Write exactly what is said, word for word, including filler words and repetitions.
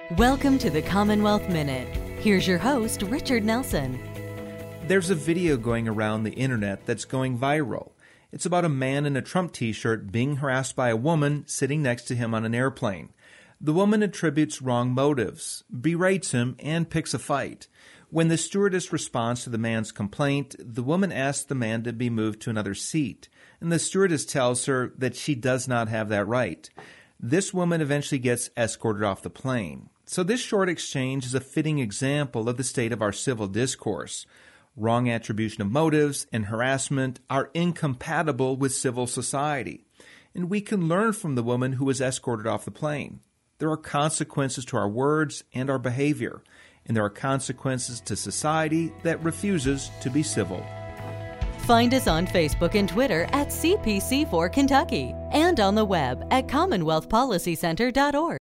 Welcome to the Commonwealth Minute. Here's your host, Richard Nelson. There's a video going around the internet that's going viral. It's about a man in a Trump t-shirt being harassed by a woman sitting next to him on an airplane. The woman attributes wrong motives, berates him, and picks a fight. When the stewardess responds to the man's complaint, the woman asks the man to be moved to another seat, and the stewardess tells her that she does not have that right. This woman eventually gets escorted off the plane. So this short exchange is a fitting example of the state of our civil discourse. Wrong attribution of motives and harassment are incompatible with civil society. And we can learn from the woman who was escorted off the plane. There are consequences to our words and our behavior, and there are consequences to society that refuses to be civil. Find us on Facebook and Twitter at C P C four Kentucky and on the web at commonwealth policy center dot org.